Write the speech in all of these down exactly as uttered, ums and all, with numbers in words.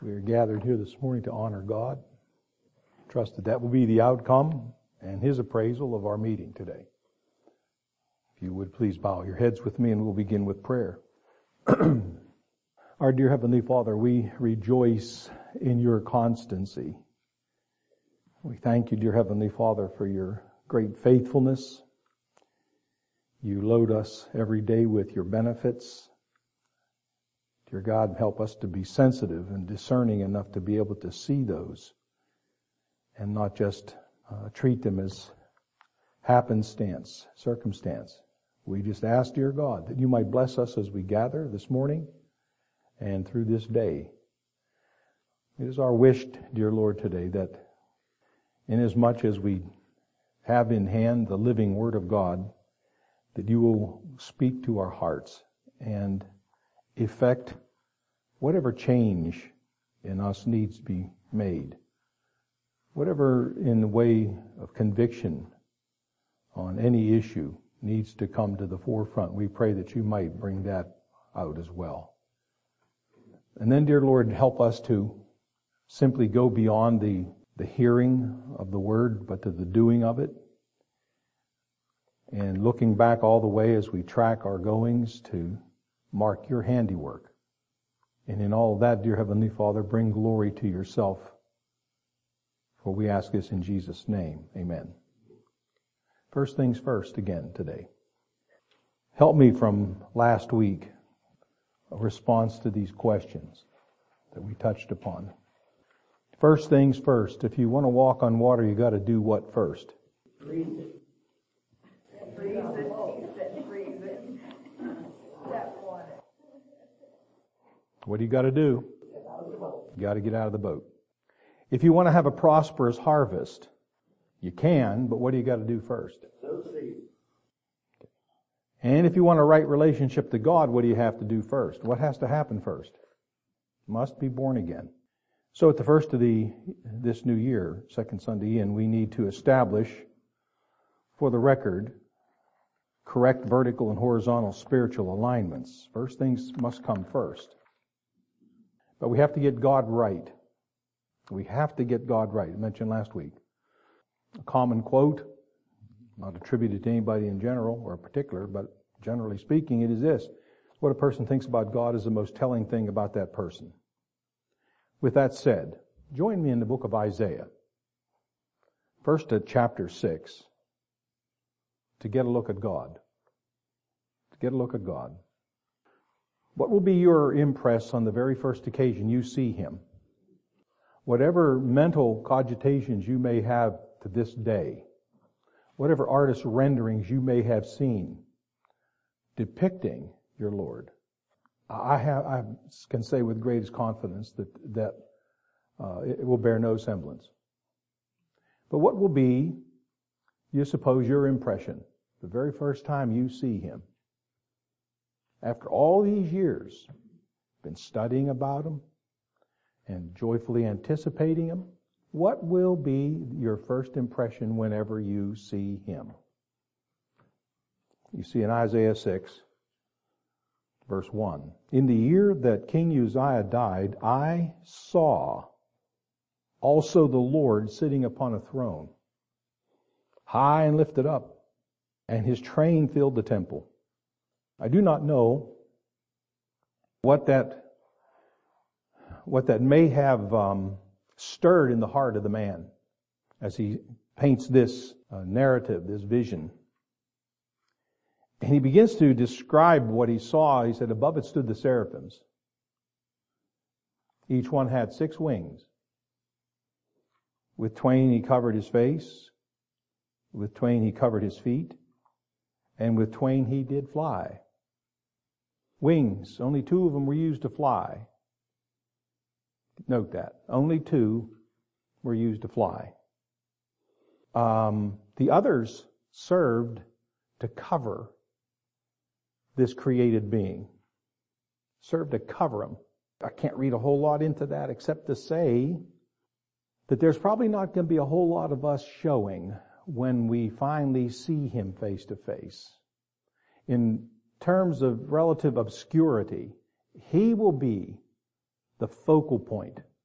We are gathered here this morning to honor God. Trust that that will be the outcome and His appraisal of our meeting today. If you would please bow your heads with me and we'll begin with prayer. Our dear Heavenly Father, we rejoice in your constancy. We thank you, dear Heavenly Father, for your great faithfulness. You load us every day with your benefits. Dear God, help us to be sensitive and discerning enough to be able to see those and not just uh, treat them as happenstance, circumstance. We just ask, dear God, that you might bless us as we gather this morning and through this day. It is our wish, dear Lord, today that inasmuch as we have in hand the living Word of God, that you will speak to our hearts and effect whatever change in us needs to be made. Whatever in the way of conviction on any issue needs to come to the forefront, we pray that you might bring that out as well. And then, dear Lord, help us to simply go beyond the, the hearing of the Word, but to the doing of it. And looking back all the way as we track our goings to mark your handiwork. And in all of that, dear Heavenly Father, bring glory to yourself. For we ask this in Jesus' name. Amen. First things first again today. Help me from last week, a response to these questions that we touched upon. First things first. If you want to walk on water, you got to do what first? Freeze it. Freeze it. He said freeze it. Step one. What do you got to do? You got to get out of the boat. If you want to have a prosperous harvest, you can, but what do you got to do first? Sow seed. And if you want a right relationship to God, what do you have to do first? What has to happen first? Must be born again. So at the first of the this new year, second Sunday in, we need to establish, for the record, correct vertical and horizontal spiritual alignments. First things must come first. But we have to get God right. We have to get God right. I mentioned last week. A common quote, not attributed to anybody in general or particular, but generally speaking, it is this: what a person thinks about God is the most telling thing about that person. With that said, join me in the book of Isaiah, first at chapter six, to get a look at God. To get a look at God. What will be your impress on the very first occasion you see Him? Whatever mental cogitations you may have to this day, whatever artist renderings you may have seen depicting your Lord, I have I can say with greatest confidence that that uh, it will bear no semblance. But what will be, you suppose, your impression the very first time you see Him? After all these years, been studying about Him and joyfully anticipating Him, what will be your first impression whenever you see Him? You see in Isaiah six, verse one, in the year that King Uzziah died, I saw also the Lord sitting upon a throne, high and lifted up, and His train filled the temple. I do not know what that what that may have um, stirred in the heart of the man as he paints this uh, narrative, this vision. And he begins to describe what he saw. He said, above it stood the seraphims. Each one had six wings. With twain he covered his face. With twain he covered his feet. And with twain he did fly. Wings, only two of them were used to fly. Note that. Only two were used to fly. Um, the others served to cover this created being. Served to cover him. I can't read a whole lot into that except to say that there's probably not going to be a whole lot of us showing when we finally see Him face to face. In terms of relative obscurity, He will be the focal point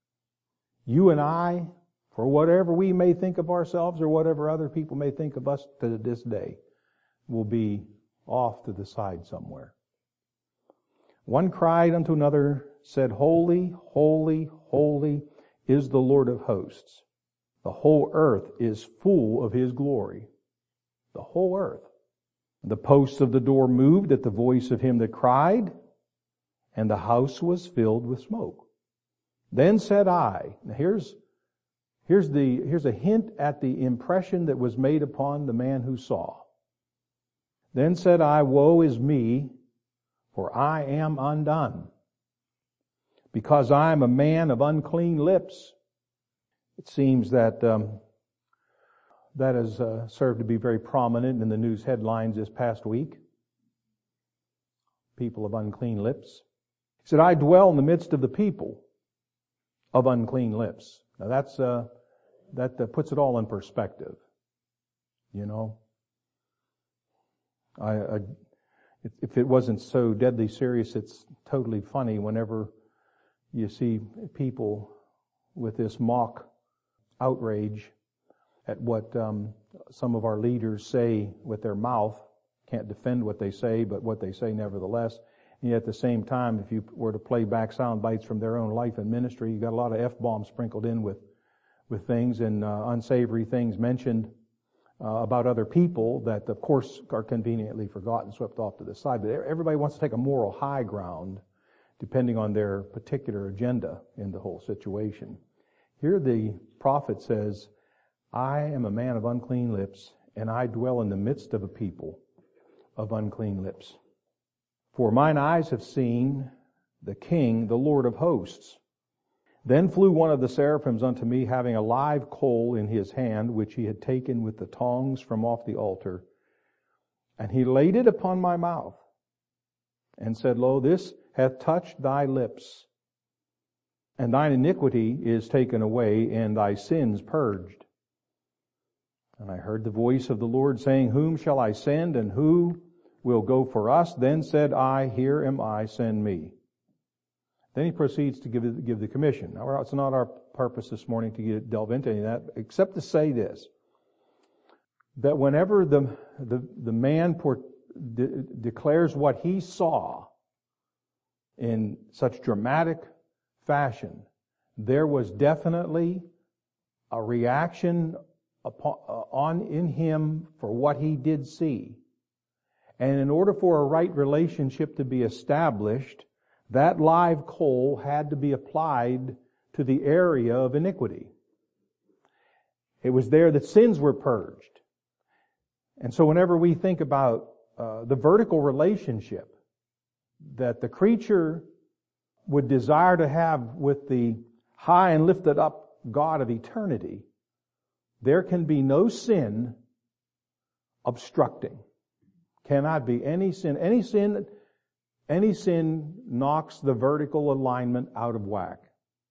You and I, for whatever we may think of ourselves or whatever other people may think of us to this day, will be off to the side somewhere. One cried unto another, said, Holy, holy, holy is the Lord of hosts. The whole earth is full of His glory. The whole earth. The posts of the door moved at the voice of him that cried, and the house was filled with smoke. Then said I, now here's, here's the, here's a hint at the impression that was made upon the man who saw. Then said I, Woe is me, for I am undone, because I am a man of unclean lips. It seems that um, that has uh, served to be very prominent in the news headlines this past week. People of unclean lips. He said, I dwell in the midst of the people of unclean lips. Now that's uh, that uh, puts it all in perspective. You know, I, I if it wasn't so deadly serious, it's totally funny whenever you see people with this mock outrage at what um, some of our leaders say with their mouth. Can't defend what they say, but what they say nevertheless. And yet at the same time, if you were to play back sound bites from their own life and ministry, you got a lot of F-bombs sprinkled in with, with things and uh, unsavory things mentioned uh, about other people that, of course, are conveniently forgotten, swept off to the side. But everybody wants to take a moral high ground depending on their particular agenda in the whole situation. Here the prophet says, I am a man of unclean lips, and I dwell in the midst of a people of unclean lips. For mine eyes have seen the King, the Lord of hosts. Then flew one of the seraphims unto me, having a live coal in his hand, which he had taken with the tongs from off the altar. And he laid it upon my mouth, and said, Lo, this hath touched thy lips, and thine iniquity is taken away, and thy sins purged. And I heard the voice of the Lord saying, Whom shall I send, and who will go for us? Then said I, Here am I, send me. Then he proceeds to give, give the commission. Now, it's not our purpose this morning to get, delve into any of that, except to say this, that whenever the, the, the man port, de, declares what he saw in such dramatic fashion, there was definitely a reaction upon, uh, on in him for what he did see. And in order for a right relationship to be established, that live coal had to be applied to the area of iniquity. It was there that sins were purged. And so whenever we think about uh, the vertical relationship that the creature would desire to have with the high and lifted up God of eternity, there can be no sin obstructing. Cannot be any sin. Any sin, any sin knocks the vertical alignment out of whack.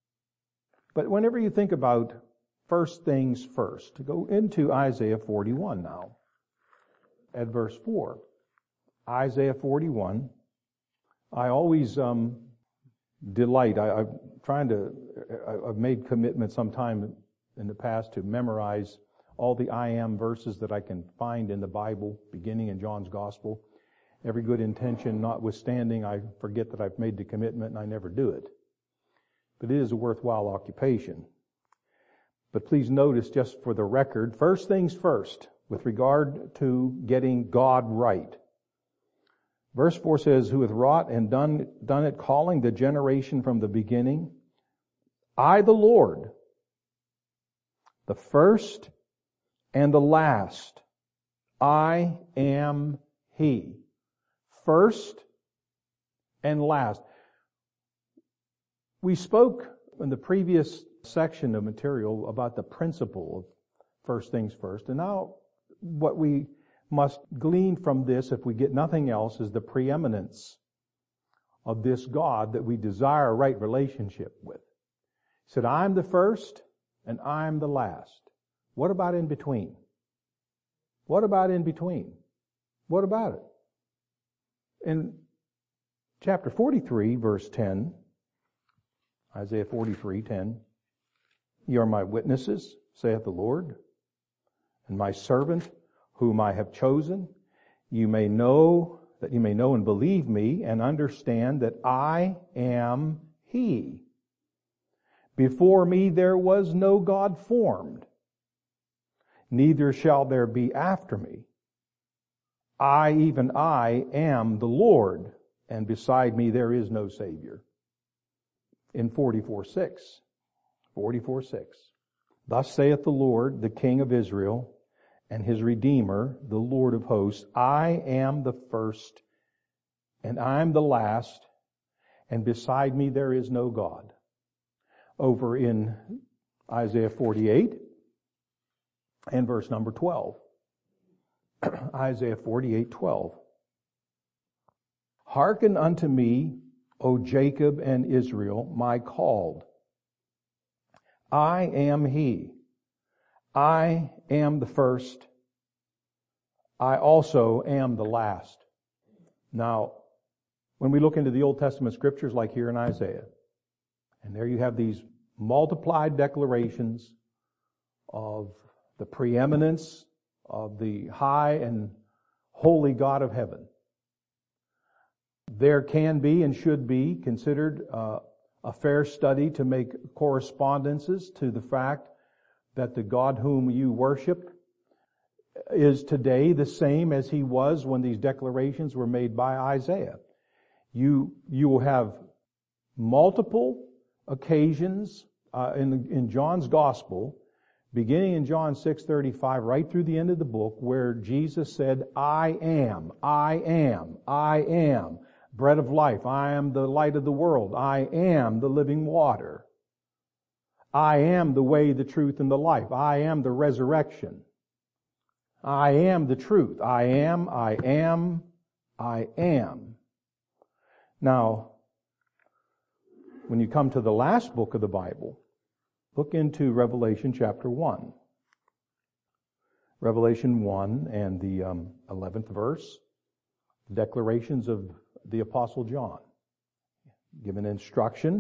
But whenever you think about first things first, to go into Isaiah forty-one now, at verse four. Isaiah forty-one. I always um, delight. I, I'm trying to. I, I've made commitment sometime in the past to memorize all the I am verses that I can find in the Bible, beginning in John's Gospel. Every good intention notwithstanding, I forget that I've made the commitment and I never do it. But it is a worthwhile occupation. But please notice, just for the record, first things first, with regard to getting God right. Verse four says, Who hath wrought and done, done it, calling the generation from the beginning? I, the Lord, the first and the last. I am He. First and last. We spoke in the previous section of material about the principle of first things first. And now what we must glean from this, if we get nothing else, is the preeminence of this God that we desire a right relationship with. He said, I'm the first and I'm the last. What about in between? What about in between? What about it? In chapter forty-three, verse ten, Isaiah forty-three, ten, Ye are my witnesses, saith the Lord, and my servant whom I have chosen. You may know, that you may know and believe me and understand that I am He. Before me there was no God formed, neither shall there be after me. I, even I, am the Lord, and beside me there is no Savior. In forty-four six. forty-four six. Thus saith the Lord, the King of Israel, and His Redeemer, the Lord of hosts, I am the first, and I am the last, and beside me there is no God. Over in Isaiah forty-eight, and verse number twelve. Isaiah forty-eight twelve. Hearken unto me, O Jacob and Israel, my called. I am He. I am the first. I also am the last. Now, when we look into the Old Testament scriptures like here in Isaiah, and there you have these multiplied declarations of the preeminence of the high and holy God of heaven. There can be and should be considered uh, a fair study to make correspondences to the fact that the God whom you worship is today the same as He was when these declarations were made by Isaiah. You, you will have multiple occasions uh, in, in John's Gospel, beginning in John six thirty-five, right through the end of the book, where Jesus said, I am, I am, I am bread of life. I am the light of the world. I am the living water. I am the way, the truth, and the life. I am the resurrection. I am the truth. I am, I am, I am. Now, when you come to the last book of the Bible, look into Revelation chapter one. Revelation one and the um, eleventh verse, declarations of the Apostle John, given instruction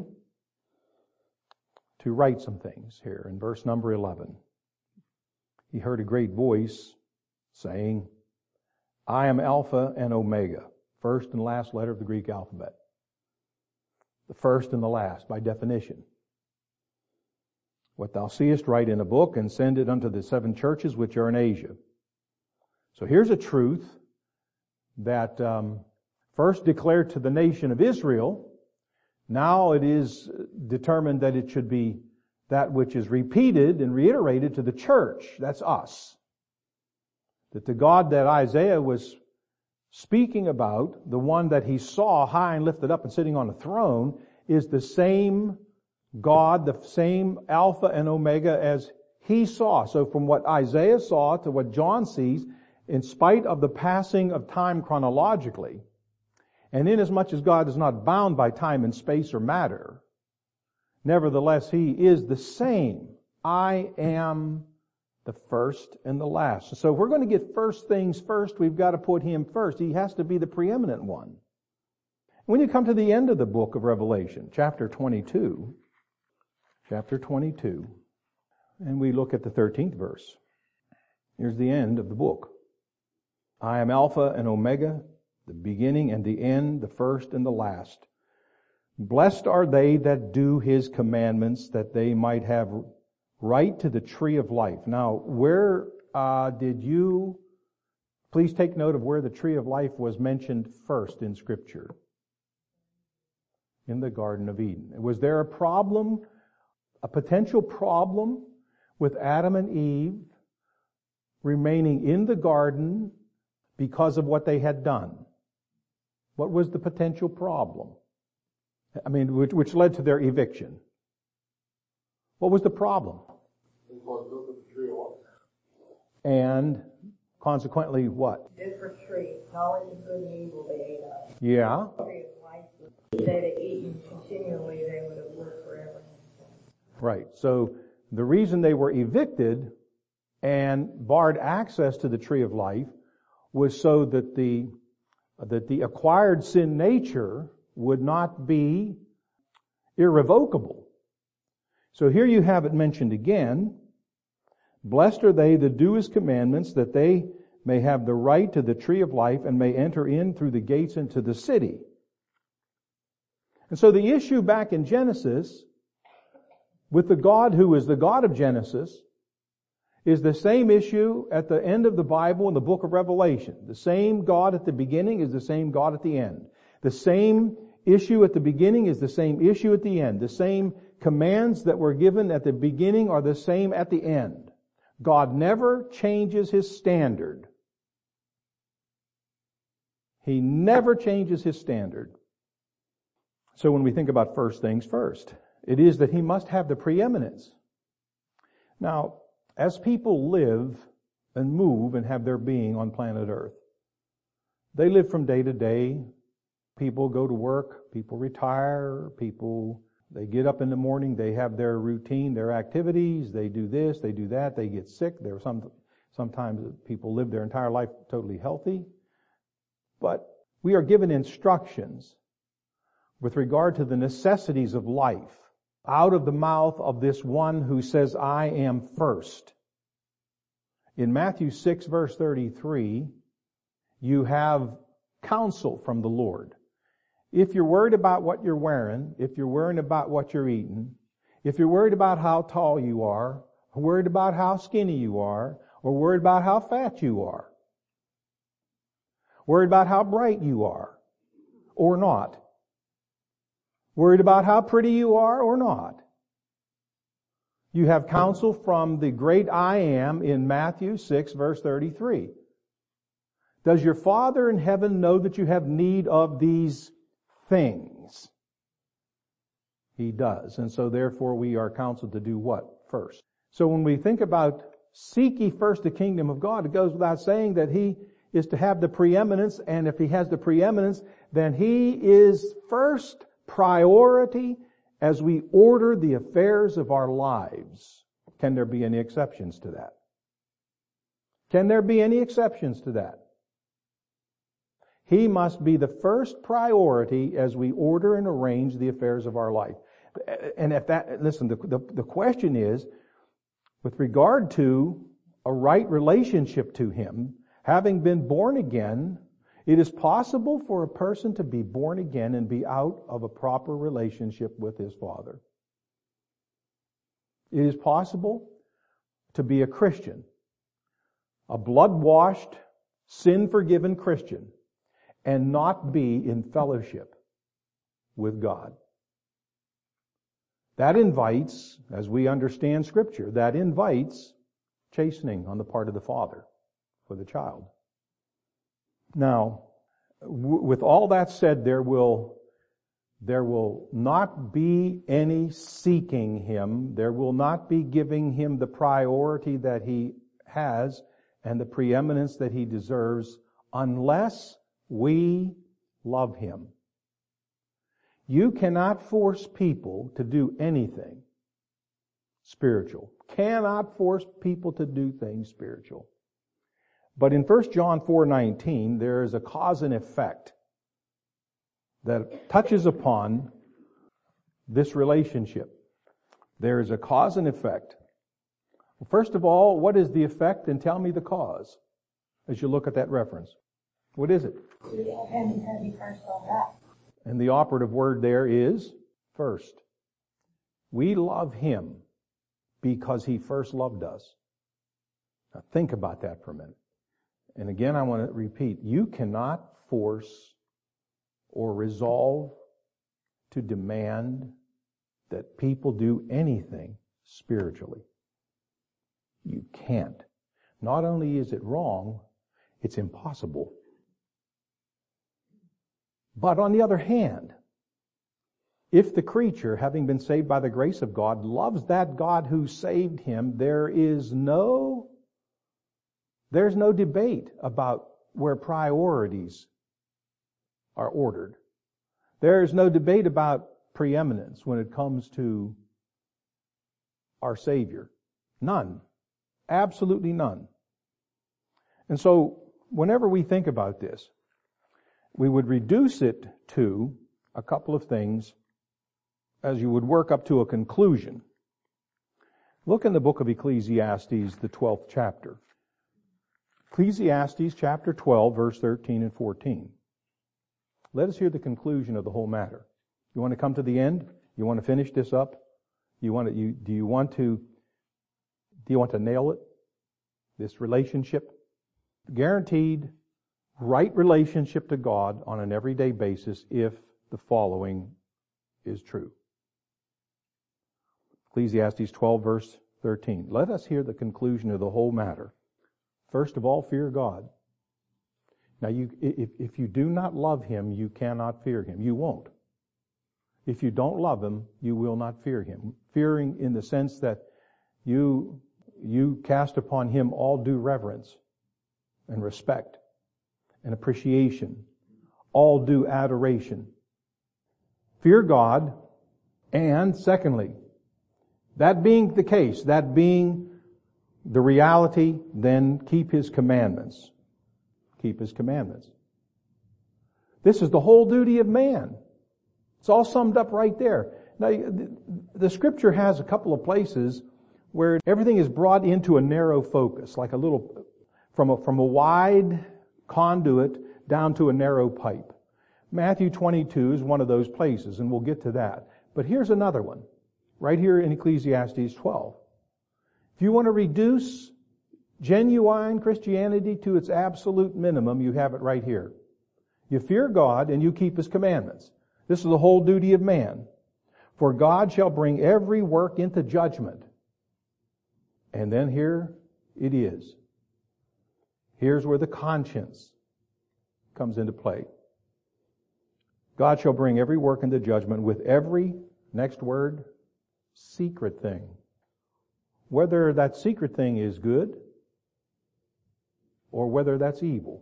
to write some things here. In verse number eleven, he heard a great voice saying, I am Alpha and Omega, first and last letter of the Greek alphabet. The first and the last, by definition. What thou seest, write in a book, and send it unto the seven churches which are in Asia. So here's a truth that um, first declared to the nation of Israel. Now it is determined that it should be that which is repeated and reiterated to the church. That's us. That the God that Isaiah was speaking about, the one that he saw high and lifted up and sitting on a throne, is the same God, the same Alpha and Omega as he saw. So from what Isaiah saw to what John sees, in spite of the passing of time chronologically, and inasmuch as God is not bound by time and space or matter, nevertheless he is the same. I am the first and the last. So if we're going to get first things first, we've got to put him first. He has to be the preeminent one. When you come to the end of the book of Revelation, chapter twenty-two, chapter twenty-two, and we look at the thirteenth verse. Here's the end of the book. I am Alpha and Omega, the beginning and the end, the first and the last. Blessed are they that do his commandments, that they might have right to the tree of life. Now, where uh, did you, please take note of where the tree of life was mentioned first in Scripture. In the Garden of Eden. Was there a problem, a potential problem with Adam and Eve remaining in the garden because of what they had done? What was the potential problem? I mean, which, which led to their eviction. What was the problem? And consequently, what? Different tree, knowledge of good and evil they ate of. Yeah. Tree of life, if they'd have eaten continually, they would have lived forever. Right. So the reason they were evicted and barred access to the tree of life was so that the that the acquired sin nature would not be irrevocable. So here you have it mentioned again. Blessed are they that do His commandments, that they may have the right to the tree of life and may enter in through the gates into the city. And so the issue back in Genesis with the God who is the God of Genesis is the same issue at the end of the Bible in the book of Revelation. The same God at the beginning is the same God at the end. The same issue at the beginning is the same issue at the end. The same commands that were given at the beginning are the same at the end. God never changes His standard. He never changes His standard. So when we think about first things first, it is that He must have the preeminence. Now, as people live and move and have their being on planet Earth, they live from day to day. People go to work, people retire, people, they get up in the morning, they have their routine, their activities, they do this, they do that, they get sick. There are some, sometimes people live their entire life totally healthy. But we are given instructions with regard to the necessities of life out of the mouth of this one who says, I am first. In Matthew six verse thirty-three, you have counsel from the Lord. If you're worried about what you're wearing, if you're worried about what you're eating, if you're worried about how tall you are, worried about how skinny you are, or worried about how fat you are, worried about how bright you are, or not, worried about how pretty you are or not, you have counsel from the great I Am in Matthew six verse thirty-three. Does your Father in heaven know that you have need of these things? He does. And so therefore we are counseled to do what? First. So when we think about seek ye first the kingdom of God, it goes without saying that He is to have the preeminence, and if He has the preeminence, then He is first priority as we order the affairs of our lives. Can there be any exceptions to that? Can there be any exceptions to that? He must be the first priority as we order and arrange the affairs of our life. And if that, listen, the, the, the question is, with regard to a right relationship to Him, having been born again, it is possible for a person to be born again and be out of a proper relationship with his Father. It is possible to be a Christian, a blood-washed, sin-forgiven Christian, and not be in fellowship with God. That invites, as we understand Scripture, that invites chastening on the part of the father for the child. Now, w- with all that said, there will, there will not be any seeking Him. There will not be giving Him the priority that He has and the preeminence that He deserves unless we love Him. You cannot force people to do anything spiritual. Cannot force people to do things spiritual. But in First John four nineteen, there is a cause and effect that touches upon this relationship. There is a cause and effect. First of all, what is the effect? And tell me the cause as you look at that reference. What is it? We love Him because He first loved us. And the operative word there is first. We love Him because He first loved us. Now think about that for a minute. And again, I want to repeat, you cannot force or resolve to demand that people do anything spiritually. You can't. Not only is it wrong, it's impossible. But on the other hand, if the creature, having been saved by the grace of God, loves that God who saved him, there is no, there's no debate about where priorities are ordered. There is no debate about preeminence when it comes to our Savior. None. Absolutely none. And so, whenever we think about this, we would reduce it to a couple of things as you would work up to a conclusion. Look in the book of Ecclesiastes, the twelfth chapter. Ecclesiastes chapter twelve, verse thirteen and fourteen. Let us hear the conclusion of the whole matter. You want to come to the end? You want to finish this up? You want to, you, do you want to, do you want to nail it? This relationship? Guaranteed right relationship to God on an everyday basis if the following is true. Ecclesiastes twelve, verse thirteen. Let us hear the conclusion of the whole matter. First of all, fear God. Now, you, if, if you do not love Him, you cannot fear Him. You won't. If you don't love Him, you will not fear Him. Fearing in the sense that you, you cast upon Him all due reverence and respect and appreciation, all due adoration. Fear God, and secondly, that being the case, that being the reality, then keep His commandments. Keep His commandments. This is the whole duty of man. It's all summed up right there. Now, the Scripture has a couple of places where everything is brought into a narrow focus, like a little, from a, from a wide conduit down to a narrow pipe. Matthew twenty-two is one of those places, and we'll get to that. But here's another one, right here in Ecclesiastes twelve. If you want to reduce genuine Christianity to its absolute minimum, you have it right here. You fear God and you keep His commandments. This is the whole duty of man. For God shall bring every work into judgment. And then here it is. Here's where the conscience comes into play. God shall bring every work into judgment with every, next word, secret thing. Whether that secret thing is good or whether that's evil.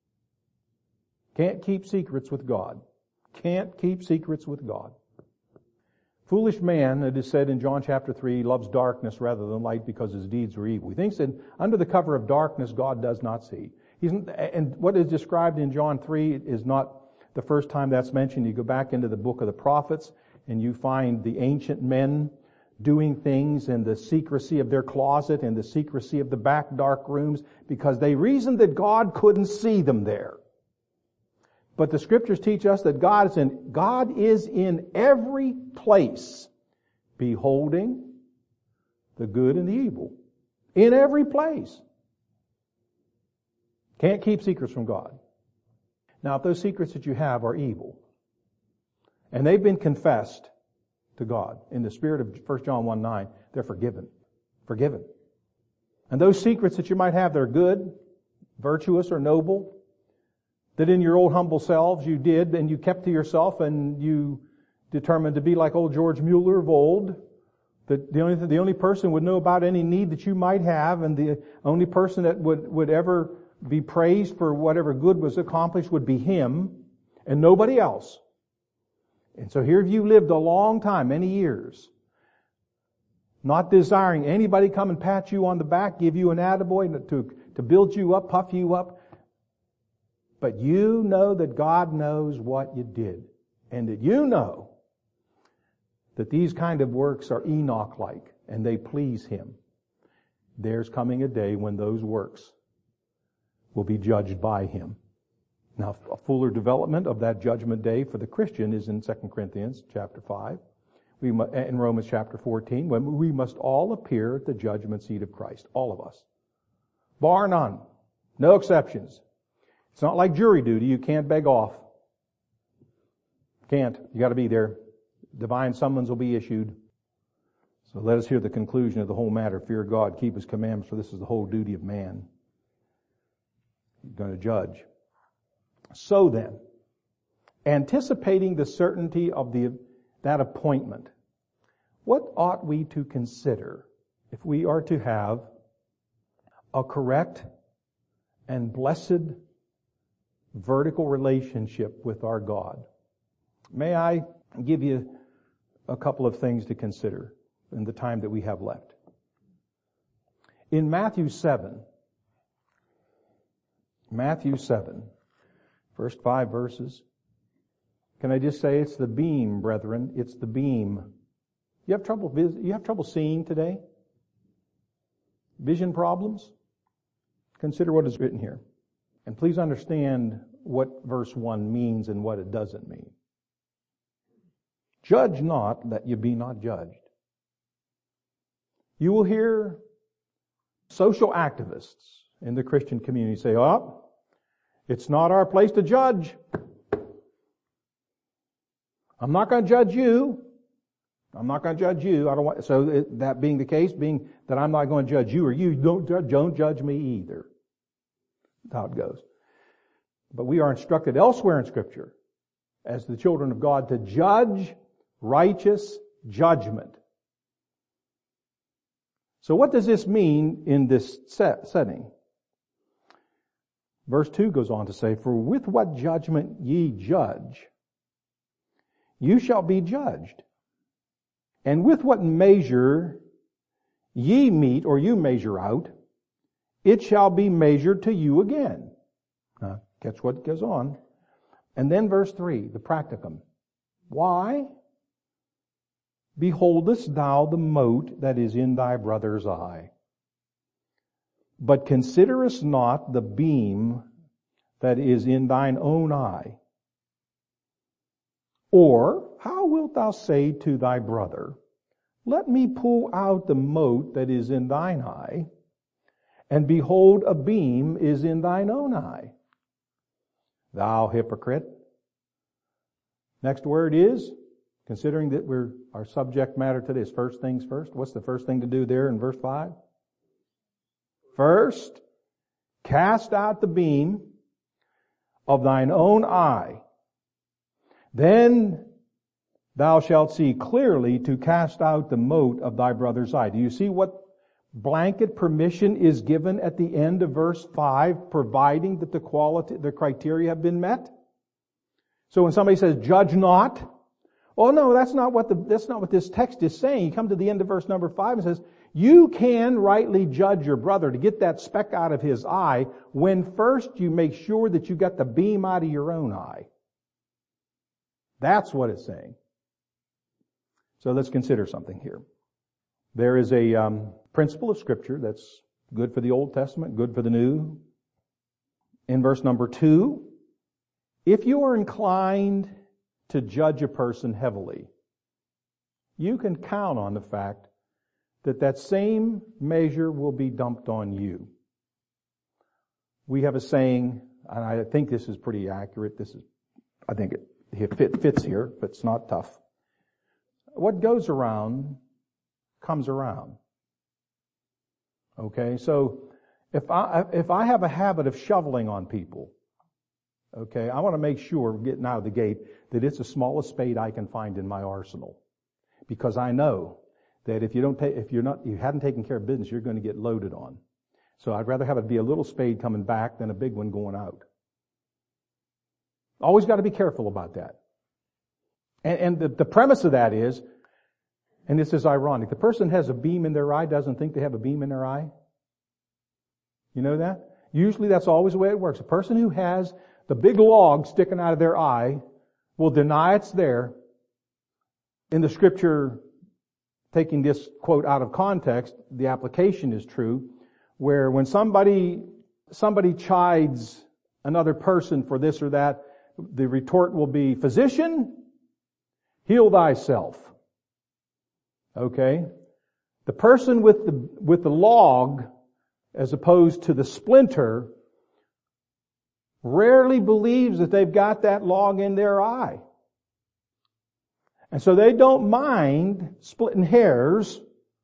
Can't keep secrets with God. Can't keep secrets with God. Foolish man, it is said in John chapter three, loves darkness rather than light because his deeds are evil. He thinks that under the cover of darkness God does not see. He's, and what is described in John three is not the first time that's mentioned. You go back into the book of the prophets and you find the ancient men doing things in the secrecy of their closet and the secrecy of the back dark rooms because they reasoned that God couldn't see them there. But the Scriptures teach us that God is in, God is in every place, beholding the good and the evil. In every place. Can't keep secrets from God. Now, if those secrets that you have are evil, and they've been confessed to God in the spirit of First John one nine, they're forgiven. Forgiven. And those secrets that you might have, they're good, virtuous, or noble, that in your old humble selves you did and you kept to yourself and you determined to be like old George Mueller of old, that the only, the only person would know about any need that you might have and the only person that would, would ever be praised for whatever good was accomplished would be Him and nobody else. And so here you lived a long time, many years, not desiring anybody come and pat you on the back, give you an attaboy, to, to build you up, puff you up. But you know that God knows what you did. And that you know that these kind of works are Enoch-like and they please Him. There's coming a day when those works will be judged by Him. Now, a fuller development of that judgment day for the Christian is in Second Corinthians chapter five, we in Romans chapter fourteen, when we must all appear at the judgment seat of Christ. All of us. Bar none. No exceptions. It's not like jury duty. You can't beg off. Can't. You got to be there. Divine summons will be issued. So let us hear the conclusion of the whole matter. Fear God, keep His commandments, for this is the whole duty of man. He's going to judge. So then, anticipating the certainty of the that appointment, what ought we to consider if we are to have a correct and blessed vertical relationship with our God? May I give you a couple of things to consider in the time that we have left. In Matthew seven, Matthew seven, first five verses, can I just say it's the beam, brethren? It's the beam. You have trouble, you have trouble seeing today? Vision problems? Consider what is written here. And please understand what verse one means and what it doesn't mean. Judge not that you be not judged. You will hear social activists in the Christian community say, oh, it's not our place to judge. I'm not going to judge you. I'm not going to judge you. I don't want, so it, that being the case, being that I'm not going to judge you or you, don't, don't judge me either. That's how it goes. But we are instructed elsewhere in Scripture as the children of God to judge righteous judgment. So what does this mean in this set, setting? Verse two goes on to say, for with what judgment ye judge, you shall be judged. And with what measure ye meet, or you measure out, it shall be measured to you again. Now, catch what goes on. And then verse three, the practicum. Why beholdest thou the mote that is in thy brother's eye, but considerest not the beam that is in thine own eye? Or how wilt thou say to thy brother, let me pull out the mote that is in thine eye, and behold, a beam is in thine own eye? Thou hypocrite. Next word is, considering that we're, our subject matter today is first things first. What's the first thing to do there in verse five? First, cast out the beam of thine own eye. Then thou shalt see clearly to cast out the mote of thy brother's eye. Do you see what blanket permission is given at the end of verse five, providing that the quality, the criteria have been met? So when somebody says, judge not, oh no, that's not what the, that's not what this text is saying. You come to the end of verse number five and says, you can rightly judge your brother to get that speck out of his eye when first you make sure that you got the beam out of your own eye. That's what it's saying. So let's consider something here. There is a um, principle of Scripture that's good for the Old Testament, good for the New. In verse number two, if you are inclined to judge a person heavily, you can count on the fact that that same measure will be dumped on you. We have a saying, and I think this is pretty accurate. This is, I think it It fit, fits here, but it's not tough. What goes around comes around. Okay, so if I if I have a habit of shoveling on people, okay, I want to make sure getting out of the gate that it's the smallest spade I can find in my arsenal, because I know that if you don't take if you're not you hadn't taken care of business, you're going to get loaded on. So I'd rather have it be a little spade coming back than a big one going out. Always got to be careful about that. And, and the, the premise of that is, and this is ironic, the person has a beam in their eye doesn't think they have a beam in their eye. You know that? Usually that's always the way it works. A person who has the big log sticking out of their eye will deny it's there. In the Scripture, taking this quote out of context, the application is true, where when somebody somebody chides another person for this or that, the retort will be, physician, heal thyself. Okay? The person with the, with the log, as opposed to the splinter, rarely believes that they've got that log in their eye. And so they don't mind splitting hairs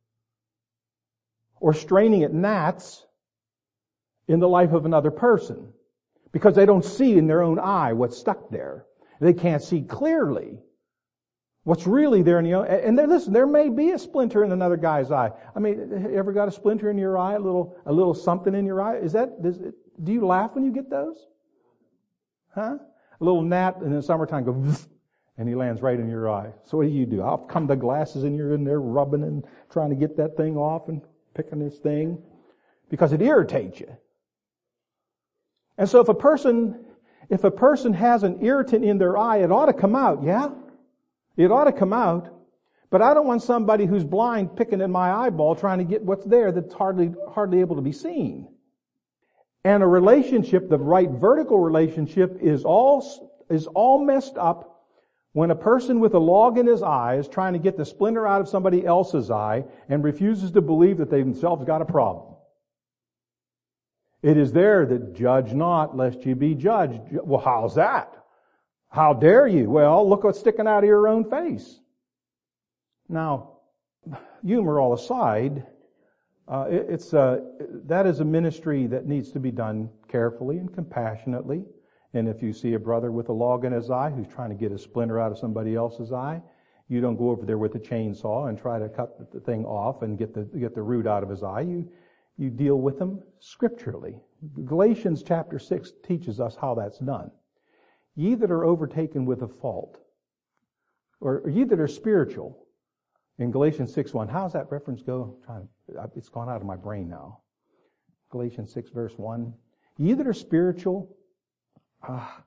or straining at gnats in the life of another person, because they don't see in their own eye what's stuck there. They can't see clearly what's really there in the eye. And there, listen, there may be a splinter in another guy's eye. I mean, you ever got a splinter in your eye, a little, a little something in your eye? Is that, does it, do you laugh when you get those? Huh? A little gnat in the summertime goes, and he lands right in your eye. So what do you do? I'll come the glasses and you're in there rubbing and trying to get that thing off and picking this thing because it irritates you. And so if a person, if a person has an irritant in their eye, it ought to come out, yeah? It ought to come out. But I don't want somebody who's blind picking in my eyeball trying to get what's there that's hardly, hardly able to be seen. And a relationship, the right vertical relationship, is all, is all messed up when a person with a log in his eye is trying to get the splinter out of somebody else's eye and refuses to believe that they themselves got a problem. It is there that judge not, lest you be judged. Well, how's that? How dare you? Well, look what's sticking out of your own face. Now, humor all aside, uh, it, it's uh, that is a ministry that needs to be done carefully and compassionately. And if you see a brother with a log in his eye who's trying to get a splinter out of somebody else's eye, you don't go over there with a chainsaw and try to cut the thing off and get the get the root out of his eye. You you deal with them scripturally. Galatians chapter six teaches us how that's done. Ye that are overtaken with a fault, or ye that are spiritual. In Galatians six one, how does that reference go? It's gone out of my brain now. Galatians six verse one. Ye that are spiritual, ah.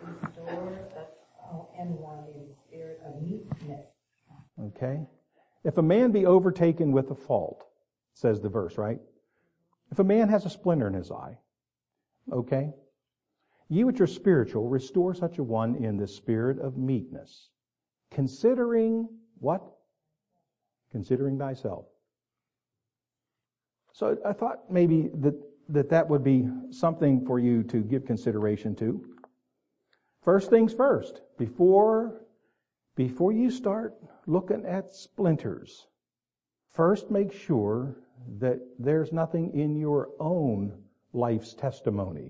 And one in spirit of meekness. Okay. If a man be overtaken with a fault, says the verse, right? If a man has a splinter in his eye, okay? Ye which are spiritual, restore such a one in the spirit of meekness, considering what? Considering thyself. So I thought maybe that that, that would be something for you to give consideration to. First things first, before, before you start looking at splinters, first make sure that there's nothing in your own life's testimony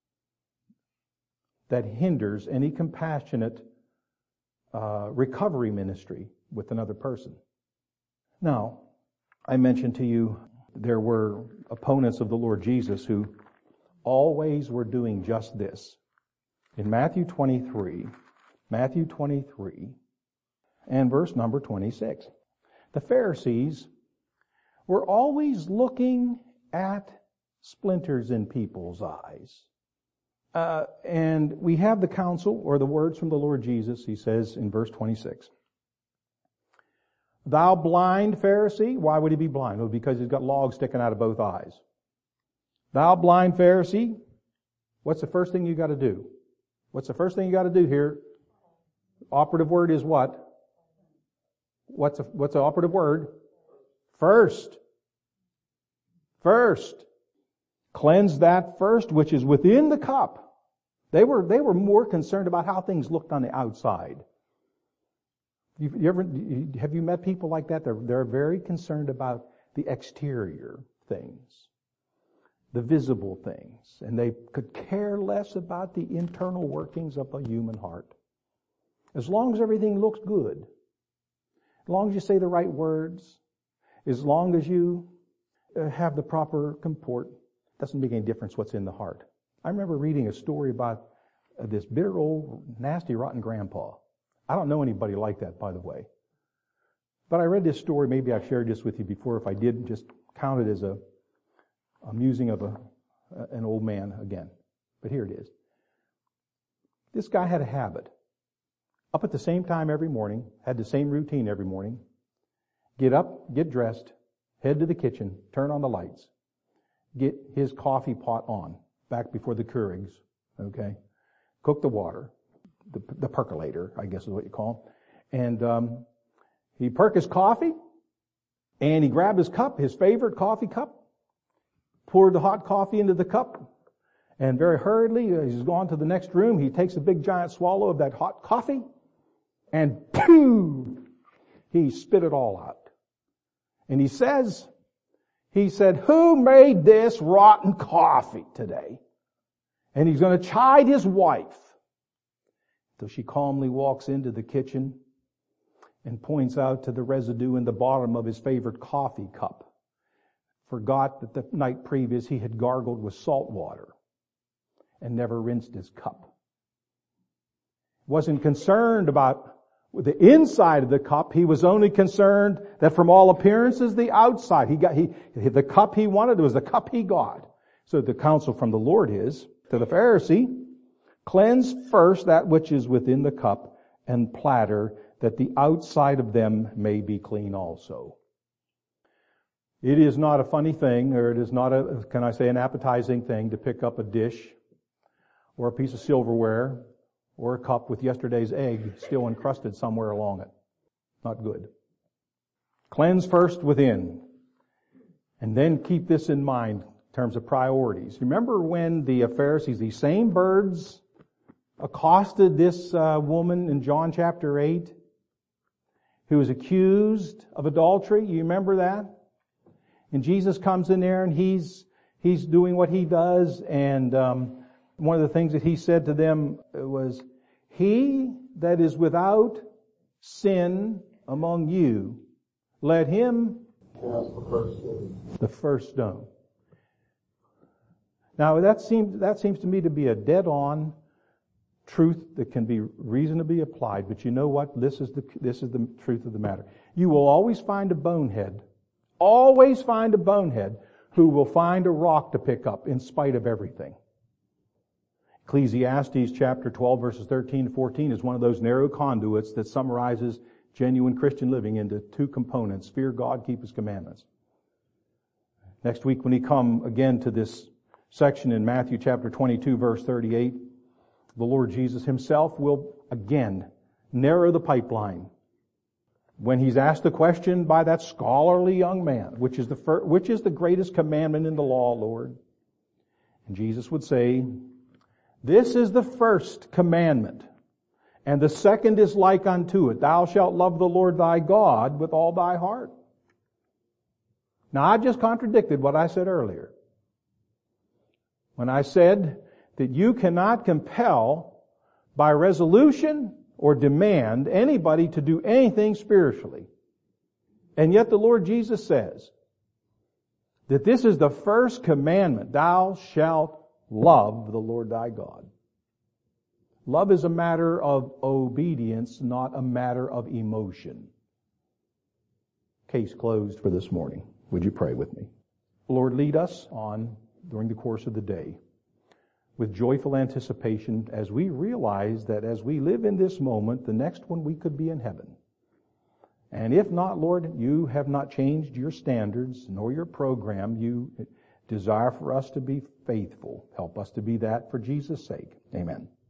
that hinders any compassionate uh, recovery ministry with another person. Now, I mentioned to you there were opponents of the Lord Jesus who always were doing just this. In Matthew twenty-three, Matthew twenty-three, and verse number twenty-six, the Pharisees were always looking at splinters in people's eyes. Uh, and we have the counsel, or the words from the Lord Jesus. He says in verse twenty-six, Thou blind Pharisee. Why would he be blind? Well, because he's got logs sticking out of both eyes. Thou blind Pharisee, what's the first thing you got to do? What's the first thing you got to do here? Operative word is what? What's a, what's the operative word? First. First. Cleanse that first which is within the cup. They were, they were more concerned about how things looked on the outside. You, you ever, have you met people like that? They're, they're very concerned about the exterior things, the visible things, and they could care less about the internal workings of a human heart. As long as everything looks good, as long as you say the right words, as long as you have the proper comport, doesn't make any difference what's in the heart. I remember reading a story about this bitter old, nasty, rotten grandpa. I don't know anybody like that, by the way. But I read this story, maybe I've shared this with you before. If I did, just count it as a, a musing of a, an old man again. But here it is. This guy had a habit. Up at the same time every morning, had the same routine every morning. Get up, get dressed, head to the kitchen, turn on the lights, get his coffee pot on, back before the Keurigs, okay? Cook the water. The, the percolator, I guess is what you call him. And um, he perk his coffee, and he grabbed his cup, his favorite coffee cup, poured the hot coffee into the cup, and very hurriedly, as he's gone to the next room, he takes a big giant swallow of that hot coffee, and pooh, he spit it all out. And he says, he said, who made this rotten coffee today? And he's going to chide his wife. So she calmly walks into the kitchen and points out to the residue in the bottom of his favorite coffee cup. Forgot that the night previous he had gargled with salt water and never rinsed his cup. Wasn't concerned about the inside of the cup. He was only concerned that from all appearances, the outside. He got, he, the cup he wanted was the cup he got. So the counsel from the Lord is, to the Pharisee, cleanse first that which is within the cup and platter, that the outside of them may be clean also. It is not a funny thing, or it is not a, can I say, an appetizing thing to pick up a dish or a piece of silverware or a cup with yesterday's egg still encrusted somewhere along it. Not good. Cleanse first within. And then keep this in mind in terms of priorities. Remember when the Pharisees, these same birds, accosted this uh, woman in John chapter eight, who was accused of adultery? You remember that? And Jesus comes in there and he's he's doing what he does, and um, one of the things that he said to them was, "He that is without sin among you, let him cast the first stone." The first stone. Now that seems that seems to me to be a dead-on truth that can be reasonably applied. But you know what? This is the this is the truth of the matter. You will always find a bonehead, always find a bonehead who will find a rock to pick up in spite of everything. Ecclesiastes chapter twelve, verses thirteen to fourteen is one of those narrow conduits that summarizes genuine Christian living into two components: fear God, keep His commandments. Next week when we come again to this section in Matthew chapter twenty-two, verse thirty-eight, the Lord Jesus Himself will again narrow the pipeline when He's asked the question by that scholarly young man, which is the fir- which is the greatest commandment in the law, Lord? And Jesus would say, "This is the first commandment, and the second is like unto it. Thou shalt love the Lord thy God with all thy heart." Now, I've just contradicted what I said earlier when I said that you cannot compel by resolution or demand anybody to do anything spiritually. And yet the Lord Jesus says that this is the first commandment: thou shalt love the Lord thy God. Love is a matter of obedience, not a matter of emotion. Case closed for this morning. Would you pray with me? Lord, lead us on during the course of the day with joyful anticipation as we realize that as we live in this moment, the next one we could be in heaven. And if not, Lord, you have not changed your standards nor your program. You desire for us to be faithful. Help us to be that for Jesus' sake. Amen.